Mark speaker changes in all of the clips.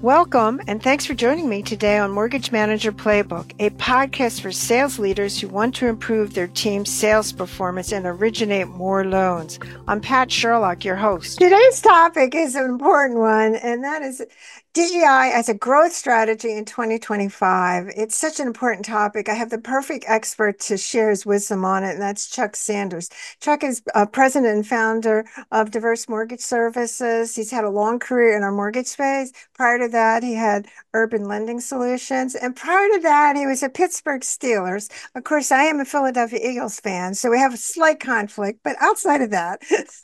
Speaker 1: Welcome, and thanks for joining me today on Mortgage Manager Playbook, a podcast for sales leaders who want to improve their team's sales performance and originate more loans. I'm Pat Sherlock, your host. Today's topic is an important one, and that is DEI as a growth strategy in 2025. It's such an important topic. I have the perfect expert to share his wisdom on it, and that's Chuck Sanders. Chuck is president and founder of Diverse Mortgage Services. He's had a long career in our mortgage space. Prior to that, he had Urban Lending Solutions. And prior to that, he was at Pittsburgh Steelers. Of course, I am a Philadelphia Eagles fan, so we have a slight conflict. But outside of that,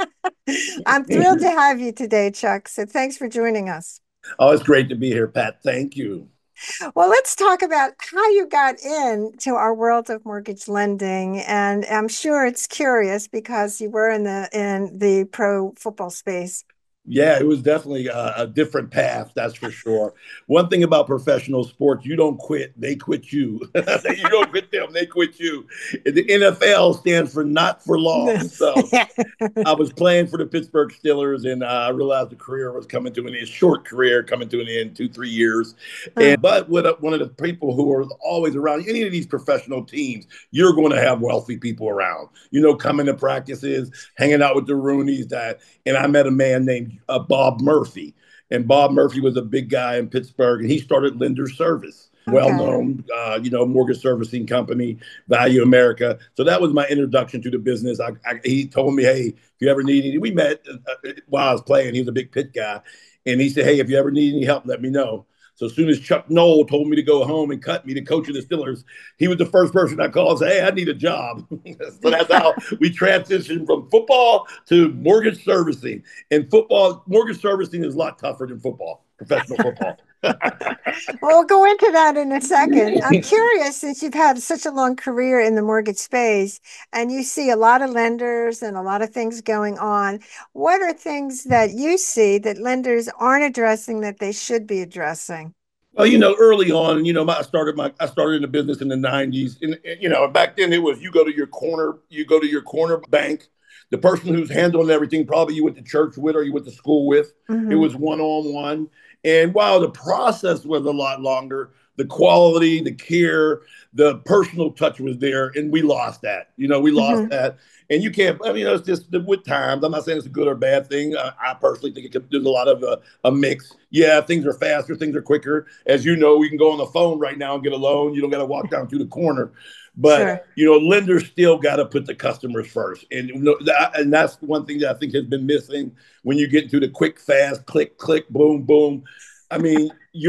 Speaker 1: I'm thrilled to have you today, Chuck. So thanks for joining us.
Speaker 2: Oh, it's great to be here, Pat. Thank you.
Speaker 1: Well, let's talk about how you got into our world of mortgage lending. And I'm sure it's curious because you were in the pro football space.
Speaker 2: Yeah, it was definitely a different path, that's for sure. One thing about professional sports, you don't quit, they quit you. You don't quit them, they quit you. The NFL stands for not for long. So I was playing for the Pittsburgh Steelers, and I realized the career was coming to an end, short career coming to an end, 2-3 years. But with one of the people who are always around, any of these professional teams, you're going to have wealthy people around, coming to practices, hanging out with the Roonies. And I met a man named Bob Murphy. And Bob Murphy was a big guy in Pittsburgh, and he started Lender Service, well-known, mortgage servicing company, Value America. So that was my introduction to the business. He told me, hey, if you ever need any, we met while I was playing. He was a big pit guy. And he said, hey, if you ever need any help, let me know. So as soon as Chuck Noll told me to go home and cut me to coach of the Steelers, he was the first person I called and said, hey, I need a job. So that's how we transitioned from football to mortgage servicing. And mortgage servicing is a lot tougher than football, professional football.
Speaker 1: We'll go into that in a second. I'm curious, since you've had such a long career in the mortgage space and you see a lot of lenders and a lot of things going on, what are things that you see that lenders aren't addressing that they should be addressing?
Speaker 2: Well, early on, I started in the business in the 90s. And back then it was you go to your corner bank. The person who's handling everything, probably you went to church with or you went to school with. It was one-on-one. And while the process was a lot longer, the quality, the care, the personal touch was there, and we lost that. We lost that. And you can't, it's just with times. I'm not saying it's a good or bad thing. I personally think there's a lot of a mix. Yeah, things are faster, things are quicker. As you know, we can go on the phone right now and get a loan. You don't got to walk down to the corner. But, lenders still got to put the customers first. And that's one thing that I think has been missing when you get to the quick, fast, click, click, boom, boom. I mean,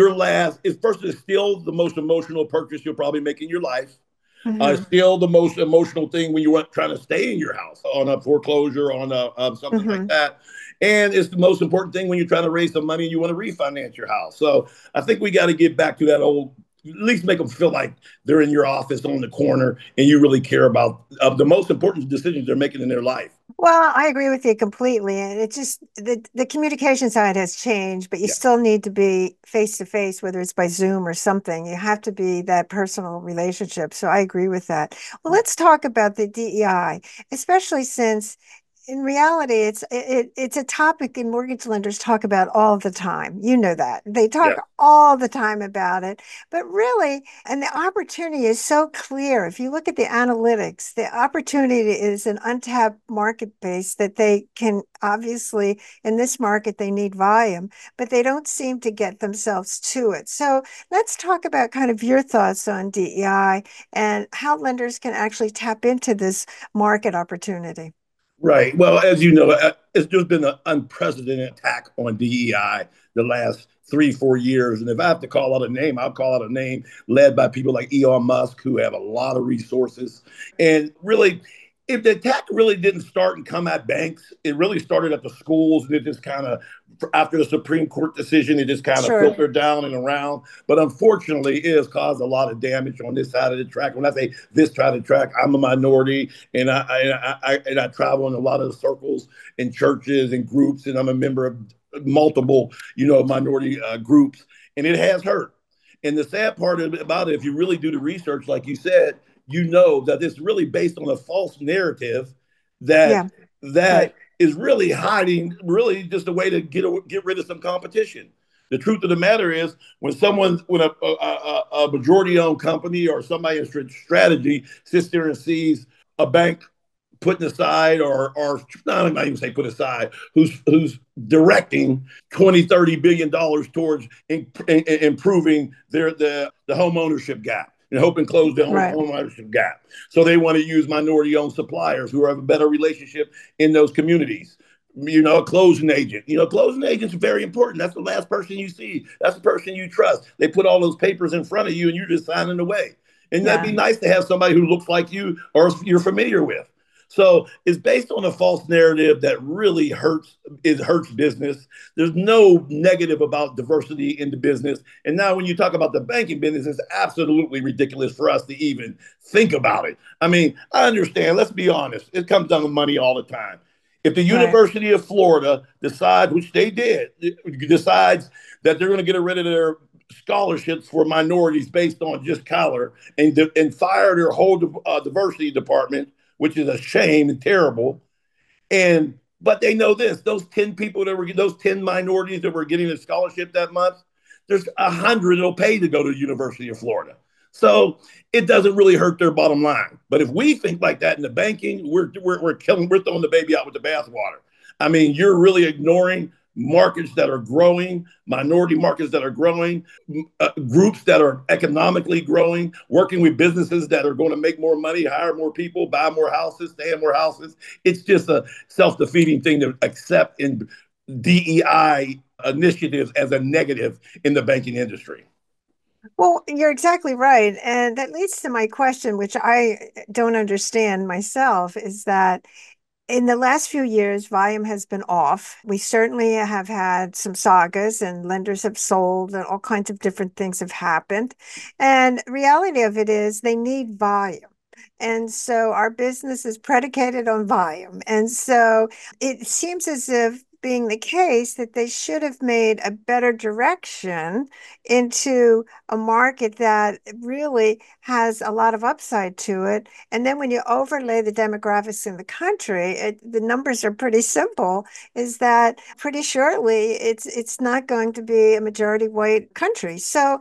Speaker 2: it's still the most emotional purchase you'll probably make in your life. Still the most emotional thing when you want trying to stay in your house on a foreclosure, on something like that. And it's the most important thing when you're trying to raise some money and you want to refinance your house. So I think we got to get back to that old, at least make them feel like they're in your office on the corner and you really care about the most important decisions they're making in their life.
Speaker 1: Well, I agree with you completely. And it's just the communication side has changed, but you still need to be face to face, whether it's by Zoom or something. You have to be that personal relationship. So I agree with that. Well, let's talk about the DEI, especially since in reality, it's a topic that mortgage lenders talk about all the time. You know that. They talk all the time about it. But really, and the opportunity is so clear. If you look at the analytics, the opportunity is an untapped market base that they can obviously, in this market, they need volume, but they don't seem to get themselves to it. So let's talk about kind of your thoughts on DEI and how lenders can actually tap into this market opportunity.
Speaker 2: Right. Well, as you know, it's just been an unprecedented attack on DEI the last 3-4 years. And if I have to call out a name, I'll call out a name led by people like Elon Musk, who have a lot of resources. And really, if the attack really didn't start and come at banks, it really started at the schools. And it just kind of, after the Supreme Court decision, it just kind of filtered down and around. But unfortunately, it has caused a lot of damage on this side of the track. When I say this side of the track, I'm a minority, and I travel in a lot of circles and churches and groups, and I'm a member of multiple, minority groups, and it has hurt. And the sad part about it, if you really do the research, like you said, that it's really based on a false narrative that is really hiding, really just a way to get rid of some competition. The truth of the matter is, when a majority owned company or somebody in strategy sits there and sees a bank putting aside or not, I'm not even say put aside, who's directing 20, $30 billion towards improving the home ownership gap and hoping close the home
Speaker 1: Right.
Speaker 2: ownership gap. So they want to use minority owned suppliers who have a better relationship in those communities. A closing agent. Closing agents are very important. That's the last person you see. That's the person you trust. They put all those papers in front of you and you're just signing away. And that'd be
Speaker 1: Yeah.
Speaker 2: nice to have somebody who looks like you or you're familiar with. So it's based on a false narrative that really hurts. It hurts business. There's no negative about diversity in the business. And now when you talk about the banking business, it's absolutely ridiculous for us to even think about it. I mean, I understand. Let's be honest. It comes down to money all the time. If the
Speaker 1: Right.
Speaker 2: University of Florida decides, which they did, decides that they're going to get rid of their scholarships for minorities based on just color and fire their whole diversity department, which is a shame and terrible. And but they know this: those 10 minorities that were getting a scholarship that month, there's 100 that'll pay to go to the University of Florida. So it doesn't really hurt their bottom line. But if we think like that in the banking, we're throwing the baby out with the bathwater. I mean, you're really ignoring markets that are growing, minority markets that are growing, groups that are economically growing, working with businesses that are going to make more money, hire more people, buy more houses, stay in more houses. It's just a self-defeating thing to accept in DEI initiatives as a negative in the banking industry.
Speaker 1: Well, you're exactly right. And that leads to my question, which I don't understand myself, is that in the last few years, volume has been off. We certainly have had some sagas and lenders have sold and all kinds of different things have happened. And reality of it is they need volume. And so our business is predicated on volume. And so it seems as if being the case that they should have made a better direction into a market that really has a lot of upside to it. And then when you overlay the demographics in the country, the numbers are pretty simple, is that pretty shortly it's not going to be a majority white country. So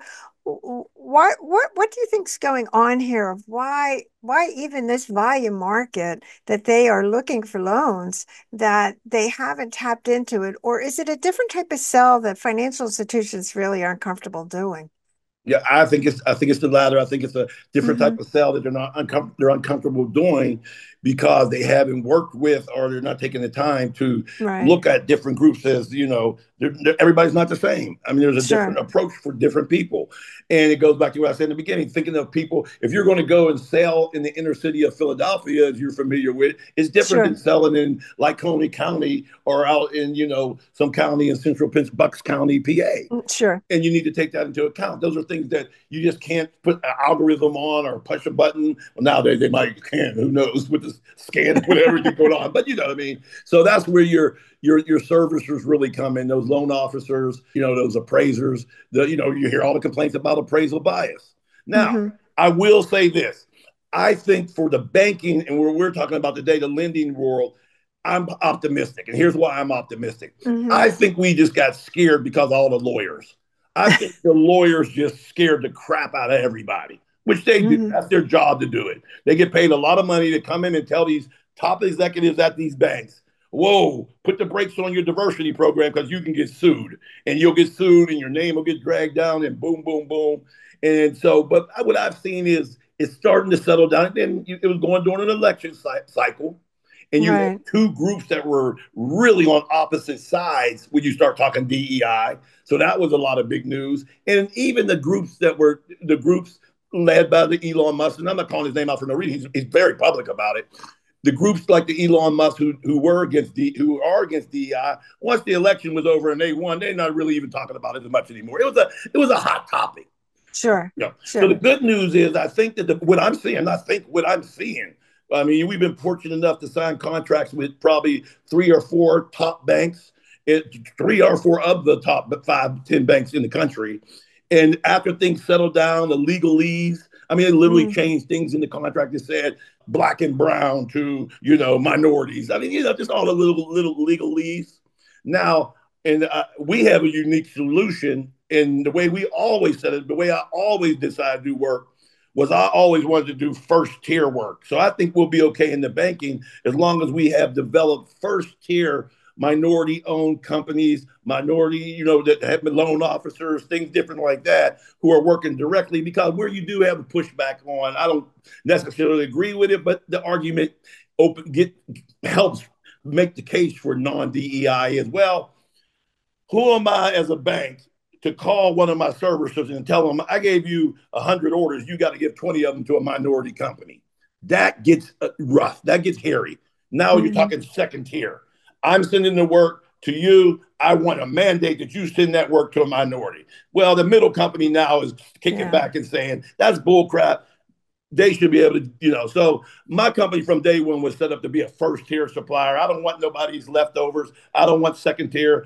Speaker 1: what do you think's going on here of why even this volume market that they are looking for loans that they haven't tapped into it, or is it a different type of sell that financial institutions really aren't comfortable doing?
Speaker 2: Yeah, I think it's the latter. I think it's a different type
Speaker 1: Hmm.
Speaker 2: of sell that they're uncomfortable doing because they haven't worked with or they're not taking the time to
Speaker 1: Right.
Speaker 2: look at different groups as everybody's not the same. I mean, there's a different
Speaker 1: Sure.
Speaker 2: approach for different people, and it goes back to what I said in the beginning. Thinking of people, if you're going to go and sell in the inner city of Philadelphia, as you're familiar with, it's different than
Speaker 1: Sure.
Speaker 2: selling in Lycoming County or out in some county in central Bucks County, PA,
Speaker 1: Sure.
Speaker 2: and you need to take that into account. Those are things that you just can't put an algorithm on or push a button. Well, nowadays they might can, who knows, with the scan, with everything going on. But you know what I mean. So that's where your servicers really come in. Those loan officers, those appraisers. You hear all the complaints about appraisal bias. Now,
Speaker 1: Hmm.
Speaker 2: I will say this. I think for the banking and where we're talking about today, the lending world, I'm optimistic. And here's why I'm optimistic.
Speaker 1: Hmm.
Speaker 2: I think we just got scared because of all the lawyers. I think the lawyers just scared the crap out of everybody, which they do.
Speaker 1: Hmm.
Speaker 2: That's their job to do it. They get paid a lot of money to come in and tell these top executives at these banks, whoa, put the brakes on your diversity program because you can get sued. And you'll get sued and your name will get dragged down and boom, boom, boom. And so, but what I've seen is it's starting to settle down. And then it was going during an election cycle and you had
Speaker 1: Right.
Speaker 2: two groups that were really on opposite sides when you start talking DEI. So that was a lot of big news. And even the groups that were the groups led by the Elon Musk, and I'm not calling his name out for no reason. He's very public about it. The groups like the Elon Musk who are against DEI, once the election was over and they won, they're not really even talking about it as much anymore. It was a hot topic.
Speaker 1: Sure.
Speaker 2: So the
Speaker 1: Sure.
Speaker 2: good news is, I think that what I'm seeing, I think what I'm seeing. I mean, we've been fortunate enough to sign contracts with probably three or four top banks, three or four of the top 5, 10 banks in the country. And after things settled down, the legalese, I mean, it literally
Speaker 1: Mm.
Speaker 2: changed things in the contract that said black and brown to, minorities. I mean, just all the little legalese. Now, And we have a unique solution. And the way we always said it, the way I always decided to do work was I always wanted to do first tier work. So I think we'll be okay in the banking as long as we have developed first tier minority owned companies, minority, that have been loan officers, things different like that, who are working directly. Because where you do have a pushback on, I don't necessarily agree with it, but the argument helps make the case for non DEI as well. Who am I as a bank to call one of my servicers and tell them I gave you 100 orders, you got to give 20 of them to a minority company? That gets rough. That gets hairy. Now you're
Speaker 1: Mhm.
Speaker 2: talking second tier. I'm sending the work to you. I want a mandate that you send that work to a minority. Well, the middle company now is kicking
Speaker 1: Yeah.
Speaker 2: back and saying that's bullcrap. They should be able to, So my company from day one was set up to be a first tier supplier. I don't want nobody's leftovers. I don't want second tier.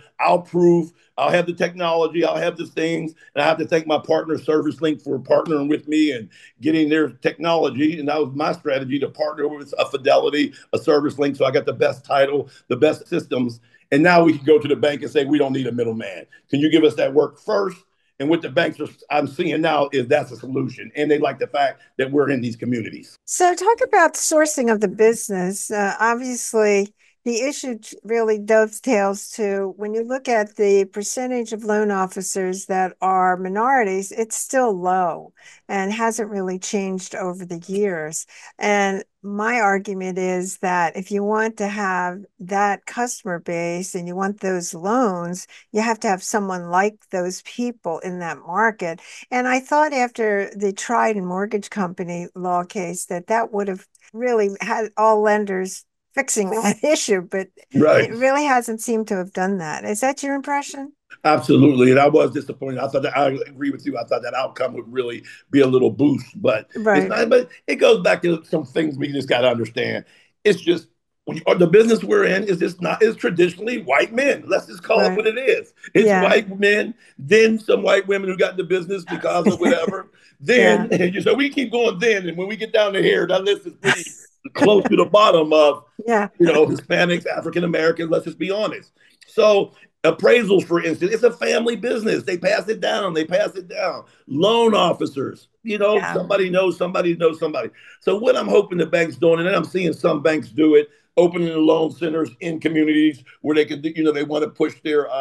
Speaker 2: I'll have the technology, I'll have the things, and I have to thank my partner ServiceLink for partnering with me and getting their technology. And that was my strategy, to partner with a Fidelity, a ServiceLink, so I got the best title, the best systems. And now we can go to the bank and say, we don't need a middleman. Can you give us that work first? And what the banks I'm seeing now is that's a solution. And they like the fact that we're in these communities.
Speaker 1: So, talk about sourcing of the business. Obviously, the issue really dovetails to when you look at the percentage of loan officers that are minorities, it's still low and hasn't really changed over the years. And my argument is that if you want to have that customer base and you want those loans, you have to have someone like those people in that market. And I thought after the Trident Mortgage Company law case that that would have really had all lenders fixing that issue, but
Speaker 2: Right.
Speaker 1: it really hasn't seemed to have done that. Is that your impression?
Speaker 2: Absolutely. And I was disappointed. I thought that I agree with you. I thought that outcome would really be a little boost, but it's
Speaker 1: Right,
Speaker 2: not. But it goes back to some things we just got to understand. It's just the business we're in is just not is traditionally white men. Let's just call it
Speaker 1: right.
Speaker 2: what it is. It's
Speaker 1: Yeah.
Speaker 2: white men, then some white women who got into business because of whatever.
Speaker 1: Yeah.
Speaker 2: Then so we keep going then. And when we get down to here, that list is pretty close to the bottom of
Speaker 1: Yeah.
Speaker 2: Hispanics, African Americans, let's just be honest. So appraisals, for instance, it's a family business. They pass it down. They pass it down. Loan officers,
Speaker 1: Yeah.
Speaker 2: somebody knows somebody knows somebody. So what I'm hoping the banks doing, and I'm seeing some banks do it, opening the loan centers in communities where they could, they want to push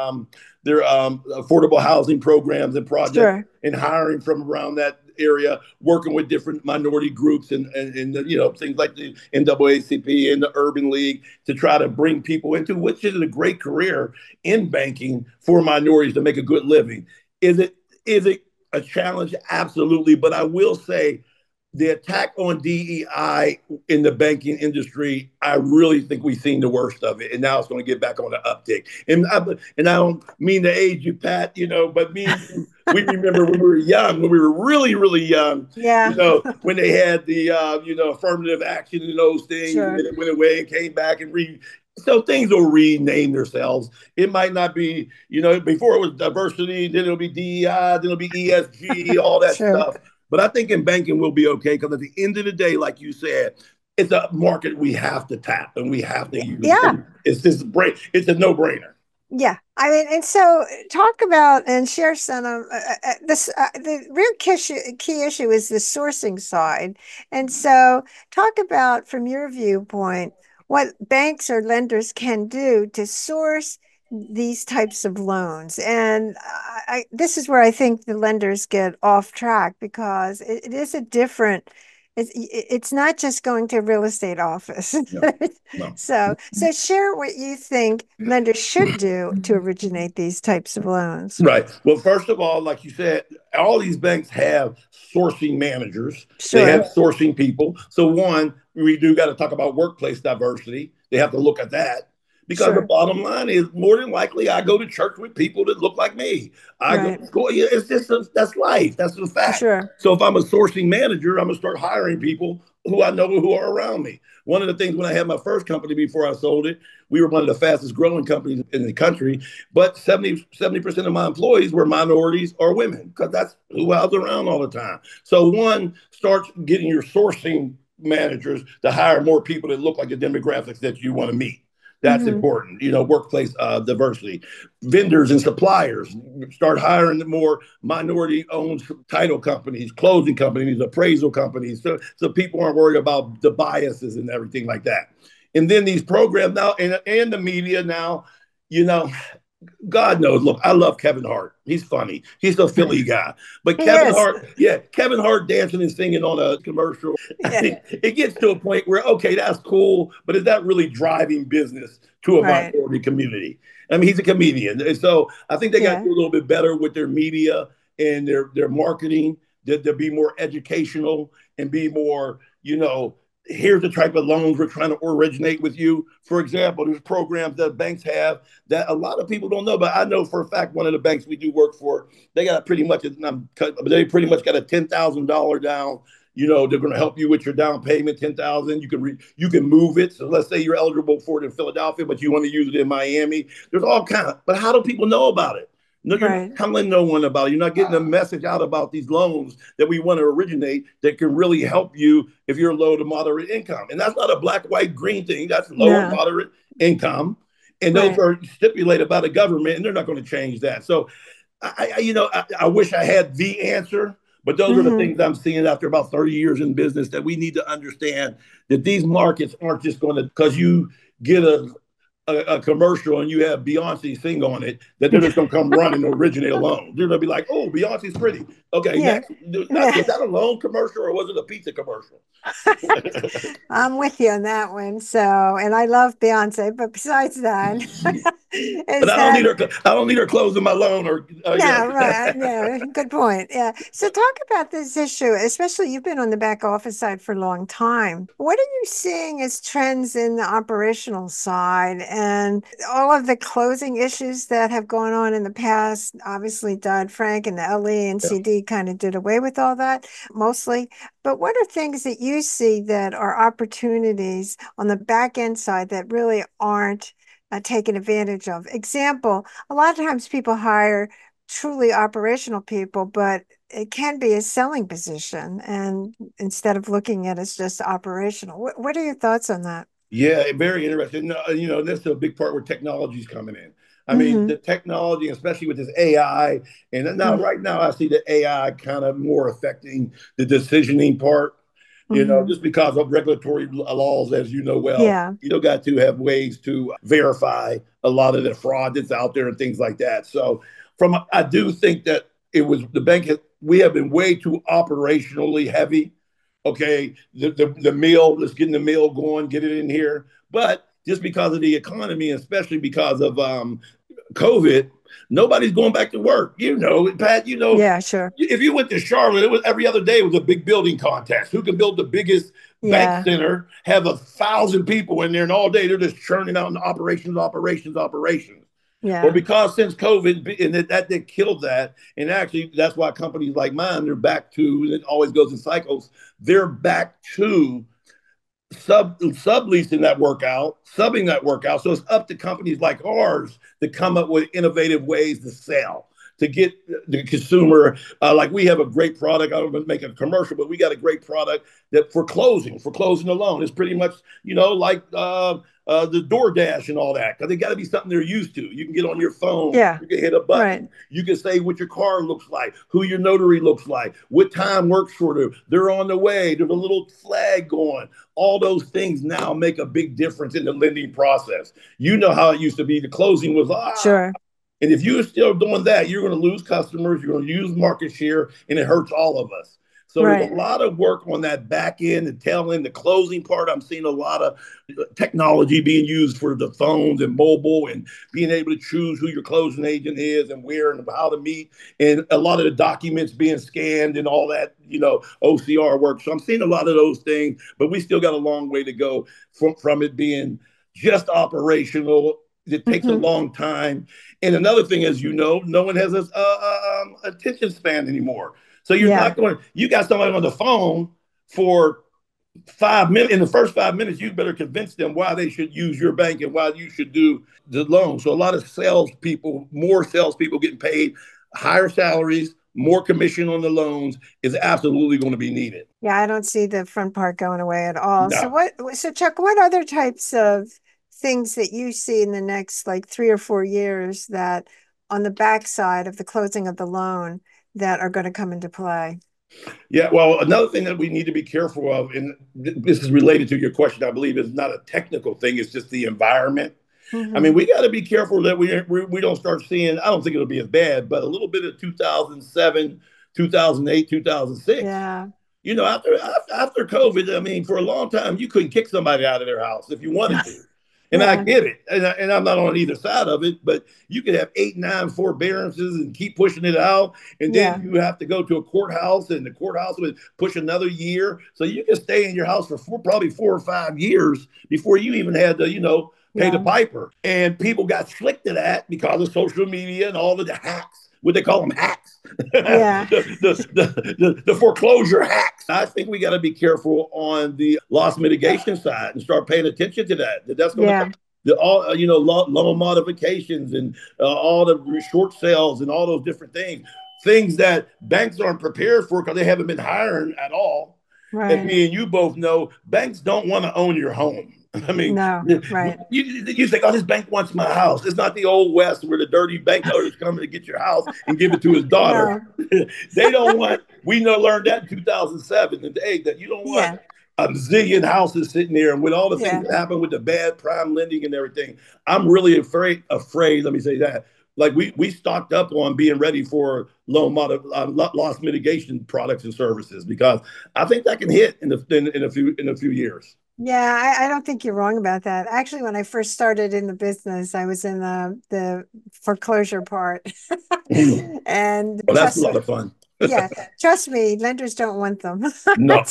Speaker 2: their affordable housing programs and projects,
Speaker 1: Sure.
Speaker 2: and hiring from around that area, working with different minority groups and things like the NAACP and the Urban League to try to bring people into, which is a great career in banking for minorities to make a good living. Is it a challenge? Absolutely. But I will say the attack on DEI in the banking industry, I really think we've seen the worst of it, and now it's going to get back on the uptick. And I don't mean to age you, Pat, but me and you, we remember when we were young, when we were really, really young,
Speaker 1: Yeah.
Speaker 2: when they had the affirmative action and those things, and
Speaker 1: Sure.
Speaker 2: then it went away and came back and so things will rename themselves. It might not be, before it was diversity, then it'll be DEI, then it'll be ESG, all that
Speaker 1: Sure.
Speaker 2: stuff. But I think in banking we'll be okay because at the end of the day, like you said, it's a market we have to tap and we have to use.
Speaker 1: Yeah.
Speaker 2: It's just it's a no brainer.
Speaker 1: Yeah, I mean, and so talk about and share some of this. The real key issue is the sourcing side, and so talk about from your viewpoint what banks or lenders can do to source these types of loans. And this is where I think the lenders get off track because it is a different. It's not just going to a real estate office.
Speaker 2: No, no.
Speaker 1: So share what you think lenders should do to originate these types of loans.
Speaker 2: Right. Well, first of all, like you said, all these banks have sourcing managers. They have
Speaker 1: Sure,
Speaker 2: sourcing people. So one, we do got to talk about workplace diversity. They have to look at that because the
Speaker 1: sure,
Speaker 2: bottom line is more than likely I go to church with people that look like me. I go
Speaker 1: right,
Speaker 2: to school. Yeah, it's just that's life. That's a fact.
Speaker 1: sure,
Speaker 2: So if I'm a sourcing manager, I'm gonna start hiring people who I know who are around me. One of the things when I had my first company before I sold it, we were one of the fastest growing companies in the country, but 70% of my employees were minorities or women because that's who I was around all the time. So one, starts getting your sourcing managers to hire more people that look like the demographics that you want to meet. That's
Speaker 1: Hmm.
Speaker 2: important. Workplace diversity. Vendors and suppliers start hiring more minority-owned title companies, closing companies, appraisal companies, so people aren't worried about the biases and everything like that. And then these programs now, and the media now, you know, God knows. Look, I love Kevin Hart. He's funny. He's a Philly guy. But
Speaker 1: He
Speaker 2: Kevin
Speaker 1: is.
Speaker 2: Hart, yeah, Kevin Hart dancing and singing on a commercial. I
Speaker 1: Yeah.
Speaker 2: mean, it gets to a point where, okay, that's cool, but is that really driving business to a
Speaker 1: Right.
Speaker 2: minority community? I mean, he's a comedian. And so I think they got to
Speaker 1: Yeah.
Speaker 2: do a little bit better with their media and their marketing, to be more educational and be more, here's the type of loans we're trying to originate with you. For example, there's programs that banks have that a lot of people don't know, but I know for a fact one of the banks we do work for, they got pretty much, they pretty much got a $10,000 down. They're going to help you with your down payment, 10,000. You can move it. So let's say you're eligible for it in Philadelphia, but you want to use it in Miami. There's all kind of. But how do people know about it? No, you're not
Speaker 1: Right.
Speaker 2: telling no one about it. You're not getting a message out about these loans that we want to originate that can really help you if you're low to moderate income. And that's not a black, white, green thing. That's low and
Speaker 1: No.
Speaker 2: moderate income. And those
Speaker 1: Right.
Speaker 2: are stipulated by the government, and they're not going to change that. So I wish I had the answer, but those are the
Speaker 1: Hmm.
Speaker 2: things I'm seeing after about 30 years in business, that we need to understand that these markets aren't just going to, because you get a commercial and you have Beyonce sing on it, that they're just going to come running and originate a loan. They're going to be like, oh, Beyonce's pretty. Okay,
Speaker 1: Yeah.
Speaker 2: next. Was that a loan commercial or was it a pizza commercial?
Speaker 1: I'm with you on that one. So, and I love Beyonce, but besides that,
Speaker 2: But
Speaker 1: is that
Speaker 2: I don't need her closing my loan or
Speaker 1: yeah, right. Yeah, good point. Yeah. So talk about this issue, especially you've been on the back office side for a long time. What are you seeing as trends in the operational side and all of the closing issues that have gone on in the past? Obviously, Dodd-Frank and the LE and CD kind of did away with all that mostly. But what are things that you see that are opportunities on the back end side that really aren't taken advantage of? Example, a lot of times people hire truly operational people, but it can be a selling position. And instead of looking at it as just operational, what are your thoughts on that?
Speaker 2: Yeah, very interesting. No, that's a big part where technology's coming in. I mean,
Speaker 1: Hmm.
Speaker 2: the technology, especially with this AI, and now right now I see the AI kind of more affecting the decisioning part.
Speaker 1: Hmm.
Speaker 2: Just because of regulatory laws, as you know well,
Speaker 1: Yeah.
Speaker 2: you got to have ways to verify a lot of the fraud that's out there and things like that. So, I do think that it was the bank. We have been way too operationally heavy. Okay, the meal, let's get the meal going, get it in here. But just because of the economy, especially because of COVID, nobody's going back to work. Pat,
Speaker 1: Yeah, sure.
Speaker 2: if you went to Charlotte, it was every other day was a big building contest. Who can build the biggest bank
Speaker 1: Yeah.
Speaker 2: center, have 1,000 people in there, and all day they're just churning out operations, operations, operations. Well,
Speaker 1: Yeah.
Speaker 2: because since COVID, and that killed that, and actually that's why companies like mine, they're back to, and it always goes in cycles, they're back to subleasing that workout, subbing that workout. So it's up to companies like ours to come up with innovative ways to sell, to get the consumer. Like we have a great product. I don't make a commercial, but we got a great product that for closing the loan. It's pretty much like the DoorDash and all that, because it got to be something they're used to. You can get on your phone,
Speaker 1: Yeah.
Speaker 2: you can hit a
Speaker 1: Right.
Speaker 2: button, you can say what your car looks like, who your notary looks like, what time works for them. They're on the way. There's a little flag going. All those things now make a big difference in the lending process. You know how it used to be. The closing was
Speaker 1: Sure.
Speaker 2: and if you're still doing that, you're going to lose customers, you're going to lose market share, and it hurts all of us. So there's a
Speaker 1: Right.
Speaker 2: lot of work on that back end, the tail end, the closing part. I'm seeing a lot of technology being used for the phones and mobile, and being able to choose who your closing agent is and where and how to meet, and a lot of the documents being scanned and all that, OCR work. So I'm seeing a lot of those things, but we still got a long way to go from it being just operational. It takes a
Speaker 1: Hmm.
Speaker 2: long time. And another thing is, no one has a attention span anymore. So you're
Speaker 1: Yeah.
Speaker 2: not going. You got somebody on the phone for 5 minutes. In the first 5 minutes, you better convince them why they should use your bank and why you should do the loan. So a lot of salespeople, more salespeople getting paid higher salaries, more commission on the loans is absolutely going to be needed.
Speaker 1: Yeah, I don't see the front part going away at all. So
Speaker 2: No.
Speaker 1: Chuck, what other types of things that you see in the next like 3 or 4 years that on the backside of the closing of the loan that are going to come into play?
Speaker 2: Yeah, well, another thing that we need to be careful of, and this is related to your question, I believe, is not a technical thing, it's just the environment. I mean,
Speaker 1: Hmm.
Speaker 2: we got to be careful that we don't start seeing, I don't think it'll be as bad, but a little bit of 2007, 2008, 2006.
Speaker 1: Yeah.
Speaker 2: After COVID, I mean, for a long time, you couldn't kick somebody out of their house if you wanted to. And I
Speaker 1: Yeah.
Speaker 2: get it. And I'm not on either side of it, but you could have 8, 9 forbearances and keep pushing it out. And then
Speaker 1: Yeah.
Speaker 2: you have to go to a courthouse, and the courthouse would push another year. So you can stay in your house for probably 4 or 5 years before you even had to, pay the
Speaker 1: Yeah.
Speaker 2: piper. And people got slick to that because of social media and all of the hacks. What they call them hacks.
Speaker 1: Yeah.
Speaker 2: The foreclosure hacks. I think we got to be careful on the loss mitigation side and start paying attention to that. That's going to come.
Speaker 1: Yeah.
Speaker 2: Loan modifications and all the short sales and all those different things that banks aren't prepared for because they haven't been hiring at all. And
Speaker 1: Right.
Speaker 2: me and you both know banks don't want to own your home. I mean,
Speaker 1: No. Right.
Speaker 2: you think, oh, this bank wants my house. It's not the old West where the dirty bank owner's coming to get your house and give it to his daughter.
Speaker 1: No.
Speaker 2: They don't want, learned that in 2007 and 8 that you don't want
Speaker 1: Yeah.
Speaker 2: a zillion houses sitting there. And with all the things
Speaker 1: Yeah.
Speaker 2: that happen with the bad prime lending and everything, I'm really afraid, let me say that. Like we stocked up on being ready for loss mitigation products and services because I think that can hit in a few years.
Speaker 1: Yeah, I don't think you're wrong about that. Actually, when I first started in the business, I was in the foreclosure part.
Speaker 2: Well,
Speaker 1: And
Speaker 2: that's a
Speaker 1: trust
Speaker 2: lot
Speaker 1: me,
Speaker 2: of fun.
Speaker 1: yeah, trust me, lenders don't want them.
Speaker 2: No,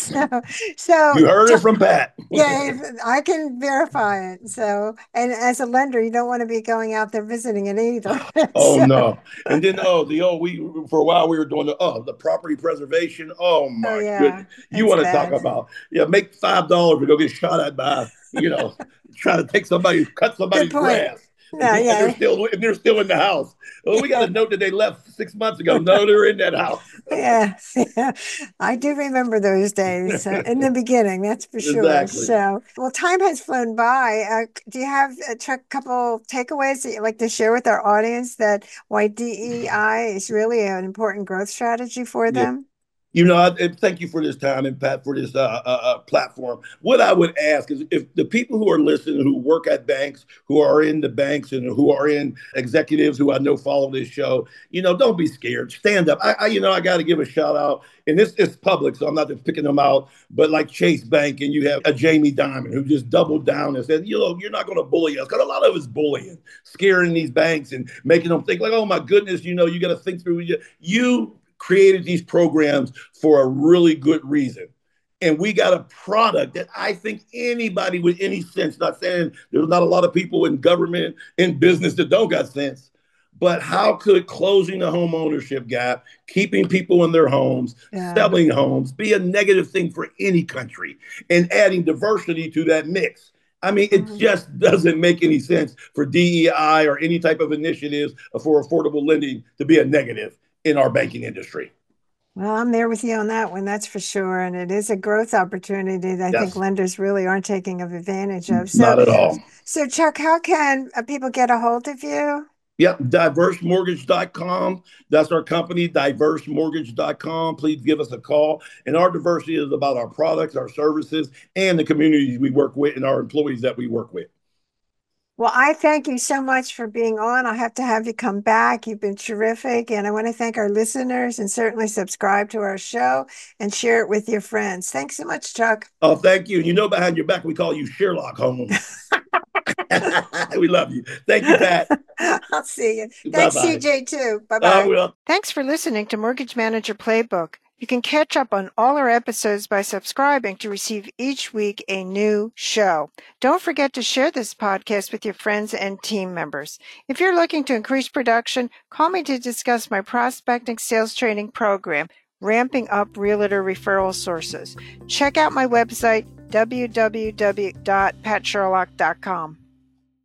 Speaker 1: So,
Speaker 2: you heard it from Pat.
Speaker 1: yeah, I can verify it. So, and as a lender, you don't want to be going out there visiting it either.
Speaker 2: Oh
Speaker 1: So,
Speaker 2: no! And then we for a while we were doing the property preservation. Oh
Speaker 1: oh
Speaker 2: my
Speaker 1: yeah,
Speaker 2: goodness! You
Speaker 1: it's
Speaker 2: want to talk
Speaker 1: bad.
Speaker 2: about make $5 to go get shot at by trying to cut
Speaker 1: Good
Speaker 2: somebody's
Speaker 1: point.
Speaker 2: grass,
Speaker 1: No, yeah.
Speaker 2: and they're still in the house. Well, we got a note that they left 6 months ago. No, they're in that house.
Speaker 1: Yeah, yeah, I do remember those days in the beginning, that's for sure.
Speaker 2: Exactly.
Speaker 1: So, well, time has flown by. Do you have a couple takeaways that you'd like to share with our audience that why DEI is really an important growth strategy for
Speaker 2: Yeah.
Speaker 1: them?
Speaker 2: Thank you for this time and Pat for this platform. What I would ask is if the people who are listening, who work at banks, who are in the banks, and who are in executives who I know follow this show, don't be scared. Stand up. I got to give a shout out, and this is public, so I'm not just picking them out. But like Chase Bank, and you have a Jamie Dimon who just doubled down and said, you're not going to bully us, because a lot of it's bullying, scaring these banks and making them think like, oh my goodness, you got to think through you created these programs for a really good reason. And we got a product that I think anybody with any sense, not saying there's not a lot of people in government, in business that don't got sense, but how could closing the home ownership gap, keeping people in their homes,
Speaker 1: Yeah.
Speaker 2: selling homes, be a negative thing for any country and adding diversity to that mix? I mean, it
Speaker 1: Mhm.
Speaker 2: just doesn't make any sense for DEI or any type of initiatives for affordable lending to be a negative in our banking industry.
Speaker 1: Well, I'm there with you on that one, that's for sure. And it is a growth opportunity that I think
Speaker 2: Yes,
Speaker 1: lenders really aren't taking advantage of. So,
Speaker 2: not at all.
Speaker 1: Chuck, how can people get a hold of you?
Speaker 2: Yep, diversemortgage.com. That's our company, diversemortgage.com. Please give us a call. And our diversity is about our products, our services, and the communities we work with and our employees that we work with.
Speaker 1: Well, I thank you so much for being on. I'll have to have you come back. You've been terrific. And I want to thank our listeners and certainly subscribe to our show and share it with your friends. Thanks so much, Chuck.
Speaker 2: Oh, thank you. Behind your back, we call you Sherlock Holmes. We love you. Thank you, Pat.
Speaker 1: I'll see you.
Speaker 2: Bye
Speaker 1: Thanks,
Speaker 2: bye.
Speaker 1: CJ, too. Bye bye.
Speaker 2: Will.
Speaker 1: Thanks for listening to Mortgage Manager Playbook. You can catch up on all our episodes by subscribing to receive each week a new show. Don't forget to share this podcast with your friends and team members. If you're looking to increase production, call me to discuss my prospecting sales training program, Ramping Up Realtor Referral Sources. Check out my website, www.patsherlock.com.